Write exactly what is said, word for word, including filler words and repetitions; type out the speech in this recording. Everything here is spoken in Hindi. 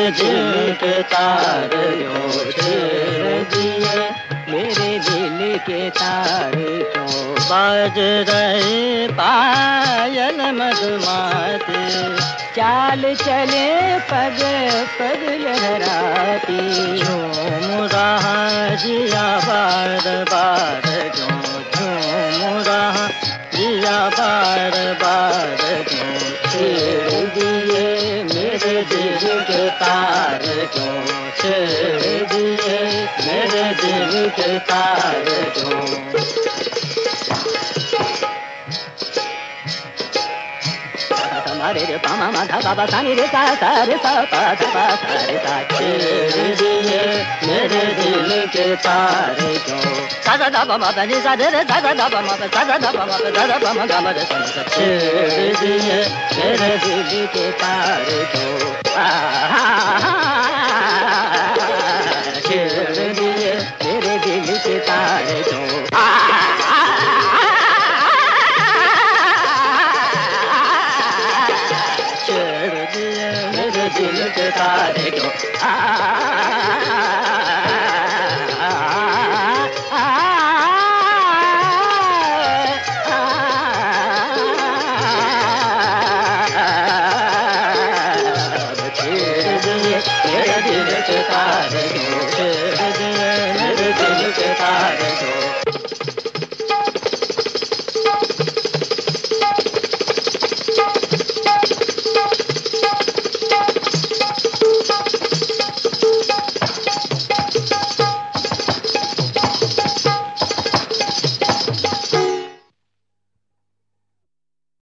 दिल के तार क्यों छेड़ दिए, मेरे दिल के तार क्यों बाज रहे पायल मधुमाती, चाल चले पग पग लहराती, झूम रहा जिया बार बार क्यों झूम रहा जिया बार बार क्यों छेड़ दिए, मेरे दिल के तार क्यों छेड़ दिए, मेरे दिल के तार क्यों। हमारे रे पामा माधा बाबा सानी रे सा सा रे सा पा सा पा सा रे सा, छेड़ दिए मेरे दिल के तार क्यों, सा सा दा पा मा पा नी सा रे रे सा सा दा पा मा पा सा सा दा पा मा पा सा सा पा मा गा मा रे सा सा, छेड़ दिए मेरे दिल के तार क्यों।